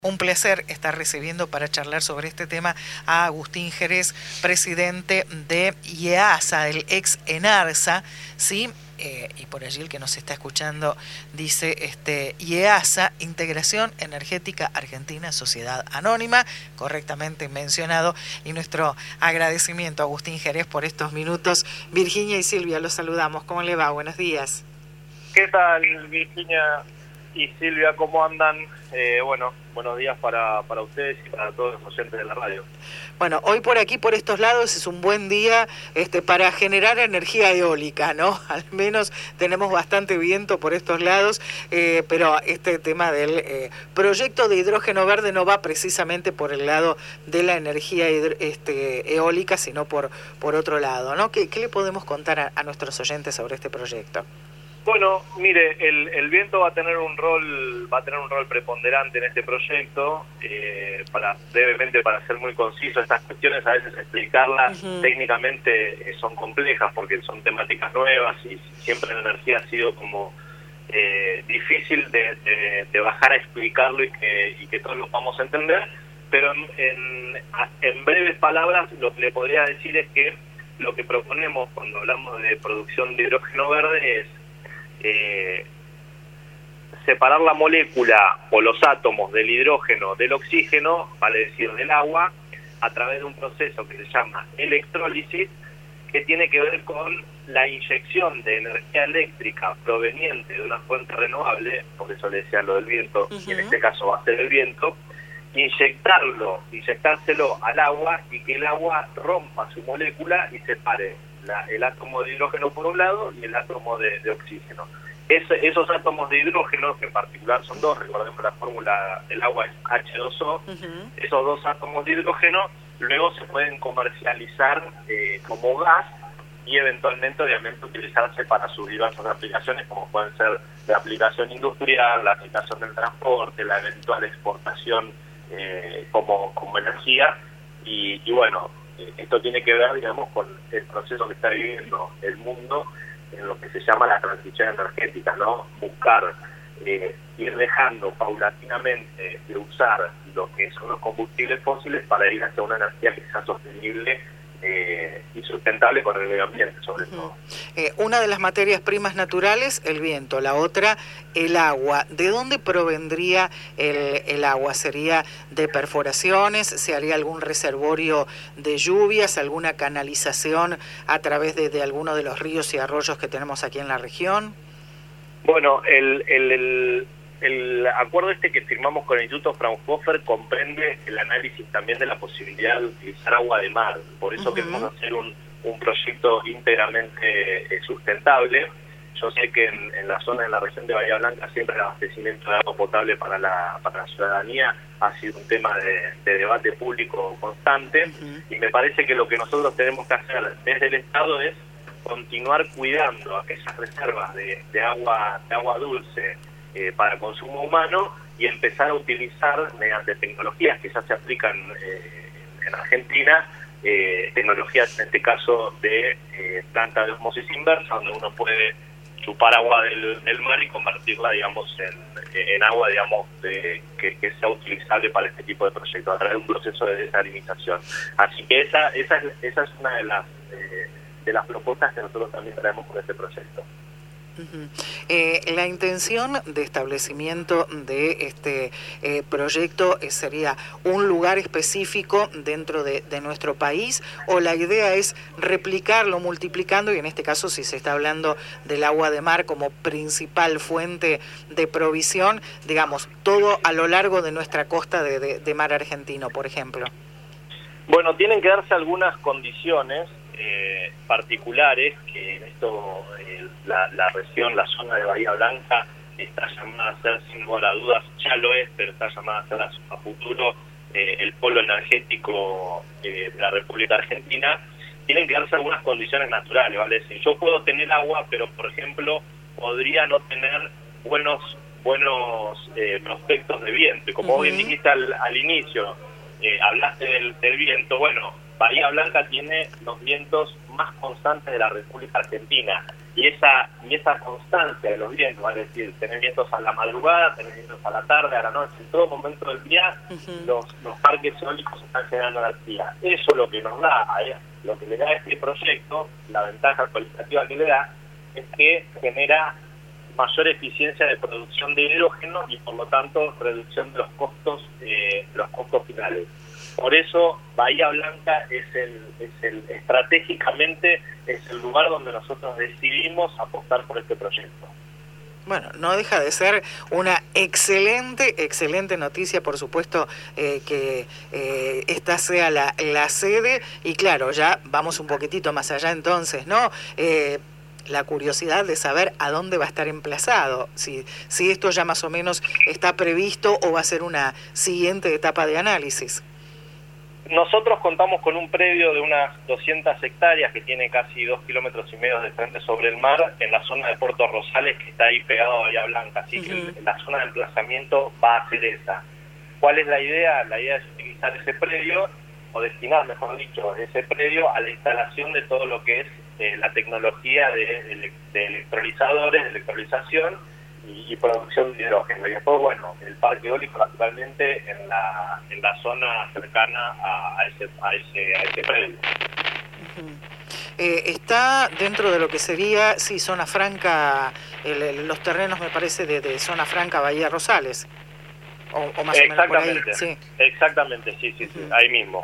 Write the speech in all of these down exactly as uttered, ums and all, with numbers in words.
Un placer estar recibiendo para charlar sobre este tema a Agustín Jerez, presidente de IEASA, del ex ENARSA, ¿sí? Eh, y por allí el que nos está escuchando dice este IEASA, Integración Energética Argentina, Sociedad Anónima, correctamente mencionado, y nuestro agradecimiento a Agustín Jerez por estos minutos. Virginia y Silvia, los saludamos. ¿Cómo le va? Buenos días. ¿Qué tal, Virginia y Silvia? ¿Cómo andan? Eh, bueno, buenos días para, para ustedes y para todos los oyentes de la radio. Bueno, hoy por aquí, por estos lados, es un buen día este, para generar energía eólica, ¿no? Al menos tenemos bastante viento por estos lados, eh, pero este tema del eh, proyecto de hidrógeno verde no va precisamente por el lado de la energía este, eólica, sino por, por otro lado, ¿no? ¿Qué, qué le podemos contar a, a nuestros oyentes sobre este proyecto? Bueno, mire, el, el viento va a tener un rol, va a tener un rol preponderante en este proyecto. Eh, para brevemente, para ser muy conciso, estas cuestiones a veces explicarlas uh-huh. técnicamente eh, son complejas porque son temáticas nuevas y siempre la energía ha sido como eh, difícil de, de, de bajar a explicarlo y que, y que todos lo vamos a entender. Pero en, en, en breves palabras, lo que le podría decir es que lo que proponemos cuando hablamos de producción de hidrógeno verde es Eh, separar la molécula o los átomos del hidrógeno del oxígeno, vale decir del agua, a través de un proceso que se llama electrólisis, que tiene que ver con la inyección de energía eléctrica proveniente de una fuente renovable, por eso le decía lo del viento, uh-huh. y en este caso va a ser el viento, inyectarlo, inyectárselo al agua y que el agua rompa su molécula y separe La, el átomo de hidrógeno por un lado y el átomo de, de oxígeno. Es, esos átomos de hidrógeno, que en particular son dos, recordemos la fórmula del agua es hache dos o, uh-huh. esos dos átomos de hidrógeno luego se pueden comercializar eh, como gas y eventualmente obviamente utilizarse para sus diversas aplicaciones, como pueden ser la aplicación industrial, la aplicación del transporte, la eventual exportación eh, como, como energía y, y bueno, esto tiene que ver, digamos, con el proceso que está viviendo el mundo en lo que se llama la transición energética, ¿no? Buscar, eh, ir dejando paulatinamente de usar lo que son los combustibles fósiles para ir hacia una energía que sea sostenible eh, y sustentable con el medio ambiente, sobre uh-huh. todo. Eh, una de las materias primas naturales, el viento, la otra, el agua. ¿De dónde provendría el, el agua? ¿Sería de perforaciones? ¿Se haría algún reservorio de lluvias? ¿Alguna canalización a través de, de alguno de los ríos y arroyos que tenemos aquí en la región? Bueno, el... el, el... El acuerdo este que firmamos con el Instituto Fraunhofer comprende el análisis también de la posibilidad de utilizar agua de mar. Por eso uh-huh. queremos hacer un, un proyecto íntegramente eh, sustentable. Yo sé que en, en la zona, en la región de Bahía Blanca, siempre el abastecimiento de agua potable para la, para la ciudadanía ha sido un tema de, de debate público constante. Uh-huh. Y me parece que lo que nosotros tenemos que hacer desde el Estado es continuar cuidando aquellas reservas de, de agua, de agua dulce, Eh, para consumo humano y empezar a utilizar mediante tecnologías que ya se aplican eh, en Argentina, eh, tecnologías en este caso de eh, planta de osmosis inversa, donde uno puede chupar agua del, del mar y convertirla, digamos, en, en agua, digamos, de, que, que sea utilizable para este tipo de proyectos a través de un proceso de desalinización. Así que esa, esa, es, esa es una de las, eh, de las propuestas que nosotros también traemos con este proyecto. Uh-huh. Eh, la intención de establecimiento de este eh, proyecto eh, sería un lugar específico dentro de, de nuestro país, o la idea es replicarlo multiplicando, y en este caso si se está hablando del agua de mar como principal fuente de provisión, digamos, todo a lo largo de nuestra costa de, de, de mar argentino, por ejemplo. Bueno, tienen que darse algunas condiciones eh, particulares que en esto eh, la, la región, la zona de Bahía Blanca está llamada a ser, sin lugar a dudas, ya lo es, pero está llamada a ser a, a futuro eh, el polo energético eh, de la República Argentina. Tienen que darse algunas condiciones naturales, ¿vale? Es decir, yo puedo tener agua, pero por ejemplo podría no tener buenos buenos eh, prospectos de viento, y como uh-huh. bien dijiste al, al inicio, eh, hablaste del, del viento. Bueno, Bahía Blanca tiene los vientos más constantes de la República Argentina. y esa y esa constancia de los vientos, es decir, tener vientos a la madrugada, tener vientos a la tarde, a la noche, en todo momento del día, uh-huh. los, los parques eólicos están generando energía. Eso lo que nos da, lo que le da a este proyecto, la ventaja cualitativa que le da, es que genera mayor eficiencia de producción de hidrógeno y por lo tanto reducción de los costos, eh, los costos finales. Por eso Bahía Blanca es el, es el estratégicamente es el lugar donde nosotros decidimos apostar por este proyecto. Bueno, no deja de ser una excelente, excelente noticia, por supuesto, eh, que eh, esta sea la, la sede, y claro, ya vamos un poquitito más allá entonces, ¿no? Eh, la curiosidad de saber a dónde va a estar emplazado, si, si esto ya más o menos está previsto o va a ser una siguiente etapa de análisis. Nosotros contamos con un predio de unas doscientas hectáreas que tiene casi dos kilómetros y medio de frente sobre el mar en la zona de Puerto Rosales, que está ahí pegado a Bahía Blanca, así uh-huh. que la zona de emplazamiento va a ser esa. ¿Cuál es la idea? La idea es utilizar ese predio, o destinar, mejor dicho, ese predio a la instalación de todo lo que es eh, la tecnología de, de, de electrolizadores, de electrolización, y, y producción de hidrógeno. Y después, bueno, el parque eólico naturalmente en la en la zona cercana a, a ese a ese a ese predio. Uh-huh. eh, está dentro de lo que sería, sí, zona franca, el, el, los terrenos me parece de, de zona franca Bahía Rosales, o, o más o menos por ahí. Sí. Exactamente, sí, sí, sí, uh-huh. ahí mismo.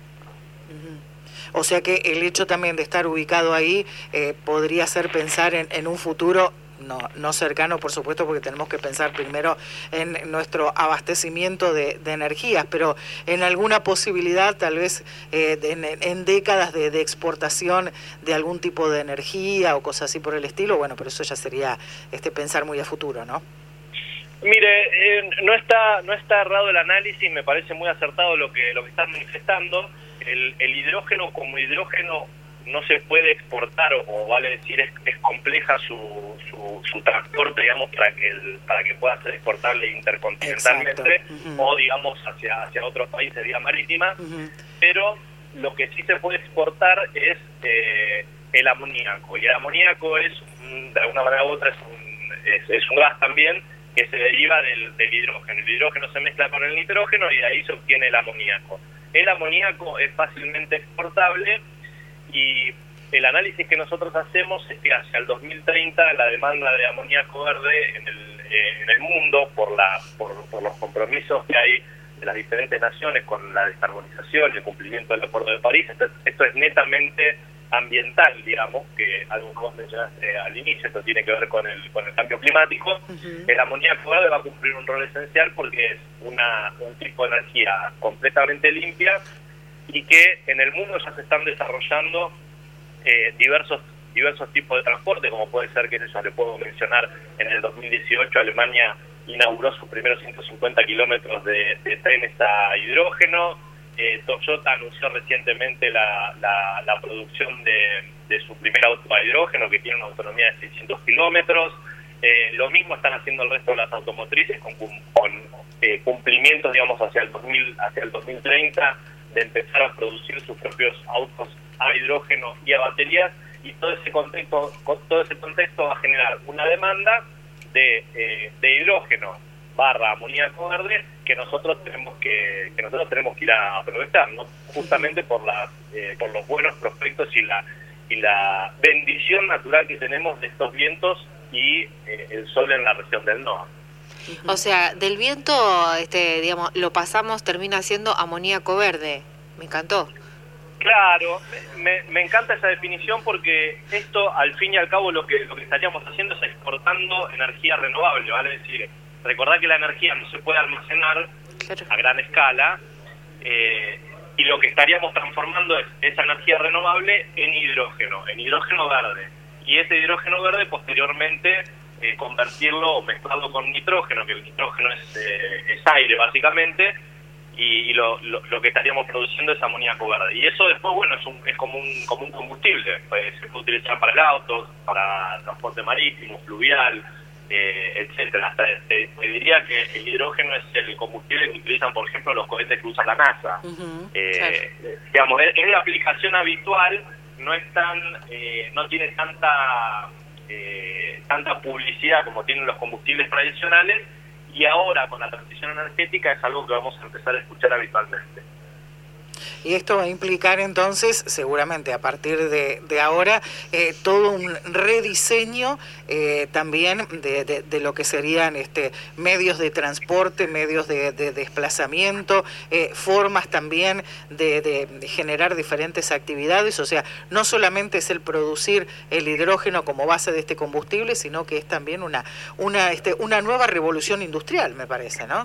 Uh-huh. O sea que el hecho también de estar ubicado ahí eh, podría hacer pensar en, en un futuro No, no cercano, por supuesto, porque tenemos que pensar primero en nuestro abastecimiento de, de energías, pero en alguna posibilidad, tal vez eh, en, en décadas de, de exportación de algún tipo de energía o cosas así por el estilo, bueno, pero eso ya sería este pensar muy a futuro, ¿no? Mire, eh, no está no está errado el análisis, me parece muy acertado lo que lo que están manifestando. El, el hidrógeno como hidrógeno no se puede exportar, o vale decir es, es compleja su, su su transporte, digamos, para que el, para que pueda ser exportable intercontinentalmente uh-huh. o digamos hacia hacia otros países vía marítima, uh-huh. pero lo que sí se puede exportar es eh, el amoníaco, y el amoníaco es un, de alguna manera u otra es un es, es un gas también que se deriva del, del hidrógeno. El hidrógeno se mezcla con el nitrógeno y de ahí se obtiene el amoníaco. El amoníaco es fácilmente exportable, y el análisis que nosotros hacemos es que hacia el dos mil treinta la demanda de amoníaco verde en el, eh, en el mundo, por, la, por, por los compromisos que hay de las diferentes naciones con la descarbonización y el cumplimiento del Acuerdo de París, esto, esto es netamente ambiental, digamos, que algo que vos mencionaste al inicio, esto tiene que ver con el, con el cambio climático. Uh-huh. El amoníaco verde va a cumplir un rol esencial porque es una, un tipo de energía completamente limpia, y que en el mundo ya se están desarrollando eh, diversos diversos tipos de transporte, como puede ser, que eso le puedo mencionar, en el dos mil dieciocho Alemania inauguró sus primeros ciento cincuenta kilómetros de, de trenes a hidrógeno, eh, Toyota anunció recientemente la, la, la producción de, de su primer auto a hidrógeno, que tiene una autonomía de seiscientos kilómetros, eh, lo mismo están haciendo el resto de las automotrices con, con eh, cumplimientos, digamos, hacia el dos mil, hacia el dos mil treinta, de empezar a producir sus propios autos a hidrógeno y a baterías, y todo ese contexto todo ese contexto va a generar una demanda de, eh, de hidrógeno barra amoníaco verde que nosotros tenemos que que nosotros tenemos que ir a aprovechar, ¿no? Justamente por las eh, por los buenos prospectos y la y la bendición natural que tenemos de estos vientos y eh, el sol en la región del norte. O sea, del viento, este, digamos, lo pasamos, termina siendo amoníaco verde. Me encantó. Claro, me, me encanta esa definición, porque esto, al fin y al cabo, lo que lo que estaríamos haciendo es exportando energía renovable, ¿vale? Es decir, recordar que la energía no se puede almacenar claro. a gran escala, eh, y lo que estaríamos transformando es esa energía renovable en hidrógeno, en hidrógeno verde. Y ese hidrógeno verde, posteriormente, Eh, convertirlo o mezclarlo con nitrógeno, que el nitrógeno es, eh, es aire básicamente, y, y lo, lo, lo que estaríamos produciendo es amoníaco verde. Y eso después, bueno, es, un, es como, un, como un combustible, pues, se puede utilizar para el auto, para transporte marítimo, fluvial, eh, etcétera. Hasta te, te diría que el hidrógeno es el combustible que utilizan, por ejemplo, los cohetes que usa la NASA. Uh-huh, eh, claro. Digamos, es, es la aplicación habitual, no es tan, eh, no tiene tanta eh, tanta publicidad como tienen los combustibles tradicionales, y ahora con la transición energética es algo que vamos a empezar a escuchar habitualmente. Y esto va a implicar entonces, seguramente a partir de, de ahora, eh, todo un rediseño eh, también de, de, de lo que serían este, medios de transporte, medios de, de desplazamiento, eh, formas también de, de, de generar diferentes actividades. O sea, no solamente es el producir el hidrógeno como base de este combustible, sino que es también una, una, este, una nueva revolución industrial, me parece, ¿no?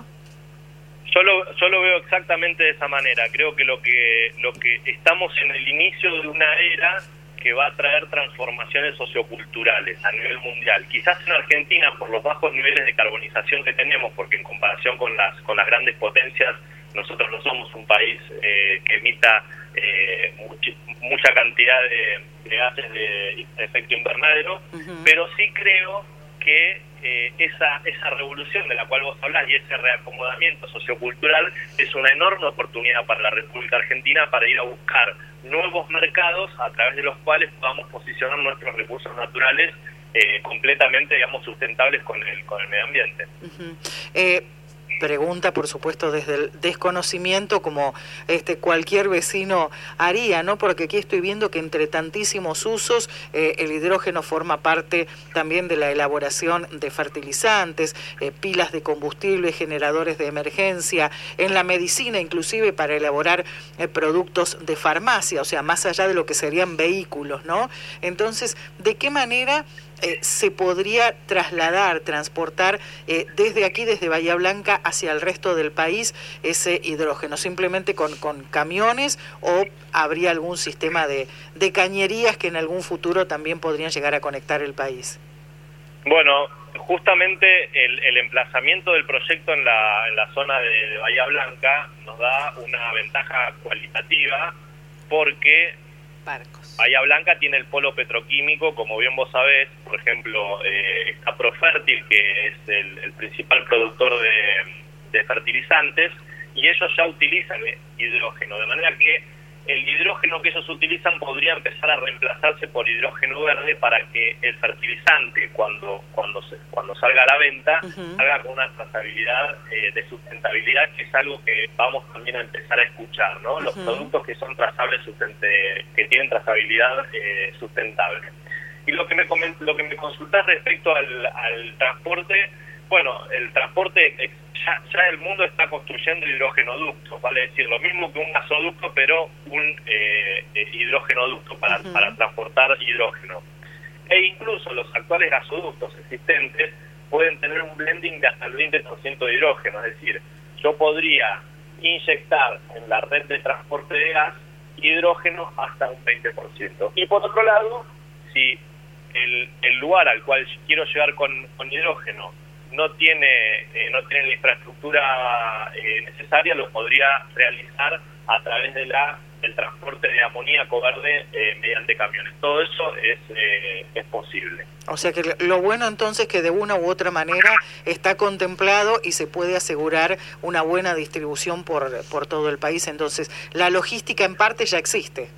Yo lo, yo lo veo exactamente de esa manera. Creo que lo que lo que estamos en el inicio de una era que va a traer transformaciones socioculturales a nivel mundial. Quizás en Argentina, por los bajos niveles de carbonización que tenemos, porque en comparación con las con las grandes potencias, nosotros no somos un país eh, que emita eh, much, mucha cantidad de, de gases de efecto invernadero, uh-huh. pero sí creo que Eh, esa esa revolución de la cual vos hablás y ese reacomodamiento sociocultural es una enorme oportunidad para la República Argentina para ir a buscar nuevos mercados a través de los cuales podamos posicionar nuestros recursos naturales eh, completamente, digamos, sustentables con el con el medio ambiente. Uh-huh. eh... Pregunta, por supuesto, desde el desconocimiento, como este cualquier vecino haría, ¿no? Porque aquí estoy viendo que entre tantísimos usos, eh, el hidrógeno forma parte también de la elaboración de fertilizantes, eh, pilas de combustible, generadores de emergencia, en la medicina inclusive para elaborar eh, productos de farmacia, o sea, más allá de lo que serían vehículos, ¿no? Entonces, ¿de qué manera Eh, se podría trasladar, transportar eh, desde aquí, desde Bahía Blanca, hacia el resto del país ese hidrógeno? ¿Simplemente con, con camiones o habría algún sistema de, de cañerías que en algún futuro también podrían llegar a conectar el país? Bueno, justamente el, el emplazamiento del proyecto en la, en la zona de, de Bahía Blanca nos da una ventaja cualitativa porque barcos. Bahía Blanca tiene el polo petroquímico, como bien vos sabés. Por ejemplo, eh, está Profértil, que es el, el principal productor de, de fertilizantes, y ellos ya utilizan hidrógeno, de manera que el hidrógeno que ellos utilizan podría empezar a reemplazarse por hidrógeno verde para que el fertilizante, cuando cuando se, cuando salga a la venta, uh-huh. salga con una trazabilidad eh, de sustentabilidad, que es algo que vamos también a empezar a escuchar, ¿no? Uh-huh. Los productos que son trazables, sustente, que tienen trazabilidad eh, sustentable. Y lo que me coment, lo que me consultás respecto al, al transporte, bueno, el transporte, ya, ya el mundo está construyendo hidrogenoductos, vale decir, lo mismo que un gasoducto, pero un eh, hidrogenoducto para, uh-huh. para transportar hidrógeno. E incluso los actuales gasoductos existentes pueden tener un blending de hasta el veinte por ciento de hidrógeno, es decir, yo podría inyectar en la red de transporte de gas hidrógeno hasta un veinte por ciento. Y por otro lado, si el, el lugar al cual quiero llegar con, con hidrógeno no tiene eh, no tiene la infraestructura eh, necesaria, lo podría realizar a través de la del transporte de amoníaco verde eh, mediante camiones. Todo eso es eh, es posible. O sea que lo bueno entonces que de una u otra manera está contemplado y se puede asegurar una buena distribución por por todo el país. Entonces, la logística en parte ya existe.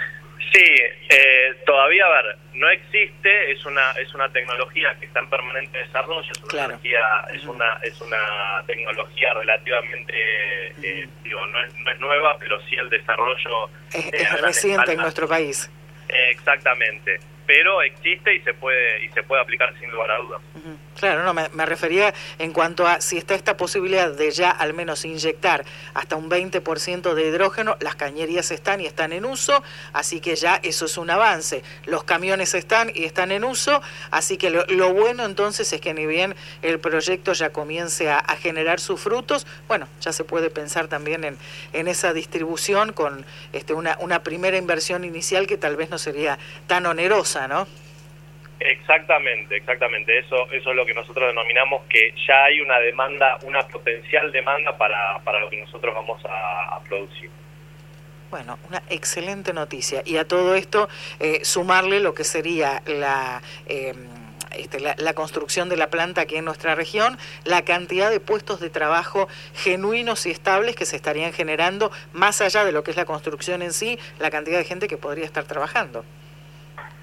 Sí, eh, todavía, a ver, no existe, es una es una tecnología que está en permanente desarrollo, es una claro. tecnología, es uh-huh. una es una tecnología relativamente, eh, uh-huh. digo, no es, no es nueva, pero sí el desarrollo es, eh, es reciente escala. En nuestro país. Eh, exactamente, pero existe y se puede y se puede aplicar sin lugar a dudas. Uh-huh. Claro, no, me, me refería en cuanto a si está esta posibilidad de ya al menos inyectar hasta un veinte por ciento de hidrógeno, las cañerías están y están en uso, así que ya eso es un avance. Los camiones están y están en uso, así que lo, lo bueno entonces es que ni bien el proyecto ya comience a, a generar sus frutos, bueno, ya se puede pensar también en, en esa distribución con este, una, una primera inversión inicial que tal vez no sería tan onerosa, ¿no? Exactamente, exactamente. Eso, eso es lo que nosotros denominamos que ya hay una demanda, una potencial demanda para, para lo que nosotros vamos a, a producir. Bueno, una excelente noticia. Y a todo esto, eh, sumarle lo que sería la... Eh, Este, la, la construcción de la planta aquí en nuestra región, la cantidad de puestos de trabajo genuinos y estables que se estarían generando, más allá de lo que es la construcción en sí, la cantidad de gente que podría estar trabajando.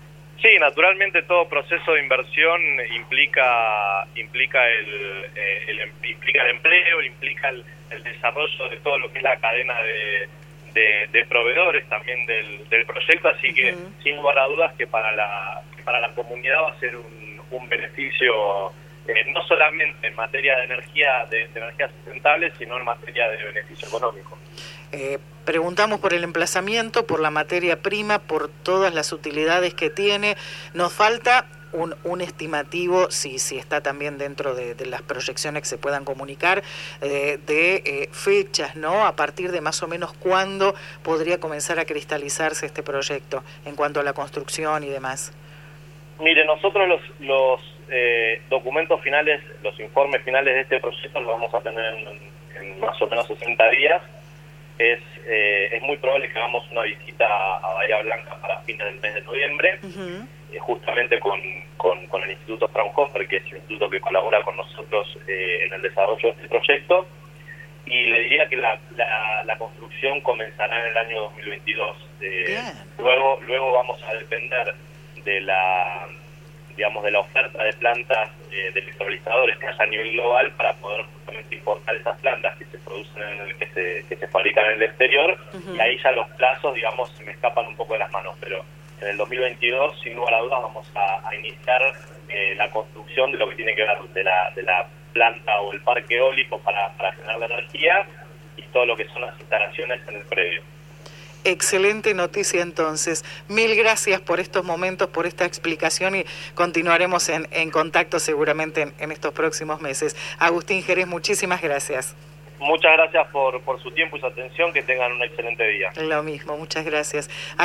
Sí, naturalmente todo proceso de inversión implica implica el, eh, el implica el empleo, implica el, el desarrollo de todo lo que es la cadena de, de, de proveedores también del, del proyecto, así que uh-huh. sin lugar a dudas que para la que para la comunidad va a ser un, un beneficio eh, no solamente en materia de energía de, de energía sustentable, sino en materia de beneficio económico. Eh, preguntamos por el emplazamiento, por la materia prima, por todas las utilidades que tiene. Nos falta un, un estimativo, si, si está también dentro de, de las proyecciones que se puedan comunicar, eh, de eh, fechas, ¿no? A partir de más o menos cuándo podría comenzar a cristalizarse este proyecto en cuanto a la construcción y demás. Mire, nosotros los, los eh, documentos finales, los informes finales de este proyecto los vamos a tener en, en más o menos sesenta días. Es, eh, es muy probable que hagamos una visita a Bahía Blanca para fines del mes de noviembre, uh-huh. eh, justamente con, con, con el Instituto Fraunhofer, que es el instituto que colabora con nosotros eh, en el desarrollo de este proyecto, y le diría que la, la, la construcción comenzará en el año dos mil veintidós. Eh, luego, luego vamos a depender de la, digamos, de la oferta de plantas eh, de electrolizadores que haya a nivel global para poder justamente importar esas plantas que se producen en el que se, que se fabrican en el exterior, uh-huh. y ahí ya los plazos, digamos, se me escapan un poco de las manos, pero en el dos mil veintidós, sin lugar a dudas, vamos a, a iniciar eh, la construcción de lo que tiene que ver de la, de la planta o el parque eólico para, para generar la energía y todo lo que son las instalaciones en el predio. Excelente noticia entonces. Mil gracias por estos momentos, por esta explicación y continuaremos en, en contacto seguramente en, en estos próximos meses. Agustín Jerez, muchísimas gracias. Muchas gracias por, por su tiempo y su atención. Que tengan un excelente día. Lo mismo, muchas gracias.